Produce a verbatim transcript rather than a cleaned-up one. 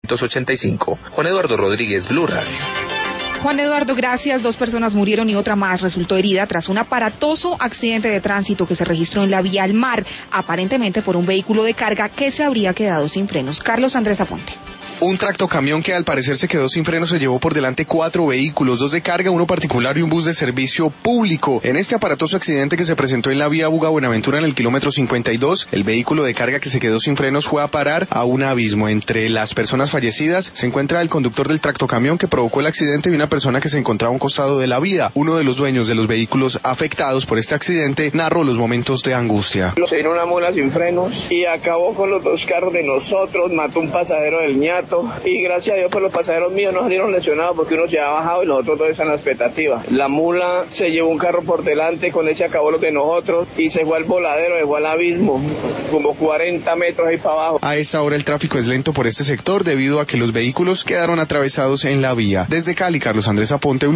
ochenta y cinco. Juan Eduardo Rodríguez, Blue Radio. Juan Eduardo, gracias. Dos personas murieron y otra más resultó herida tras un aparatoso accidente de tránsito que se registró en la vía al mar, aparentemente por un vehículo de carga que se habría quedado sin frenos. Carlos Andrés Aponte. Un tractocamión que al parecer se quedó sin frenos se llevó por delante cuatro vehículos, dos de carga, uno particular y un bus de servicio público. En este aparatoso accidente que se presentó en la vía Buga-Buenaventura en el kilómetro cincuenta y dos, el vehículo de carga que se quedó sin frenos fue a parar a un abismo. Entre las personas fallecidas se encuentra el conductor del tractocamión que provocó el accidente y una persona que se encontraba a un costado de la vía. Uno de los dueños de los vehículos afectados por este accidente narró los momentos de angustia. Se vino una mula sin frenos y acabó con los dos carros de nosotros, mató un pasajero del ñato. Y gracias a Dios pues los pasajeros míos no salieron lesionados porque uno se ha bajado y los otros dos están en la expectativa. La mula se llevó un carro por delante, con ese acabó los de nosotros y se fue al voladero, se fue al abismo, como cuarenta metros ahí para abajo. A esta hora el tráfico es lento por este sector debido a que los vehículos quedaron atravesados en la vía. Desde Cali, Carlos Andrés Aponte.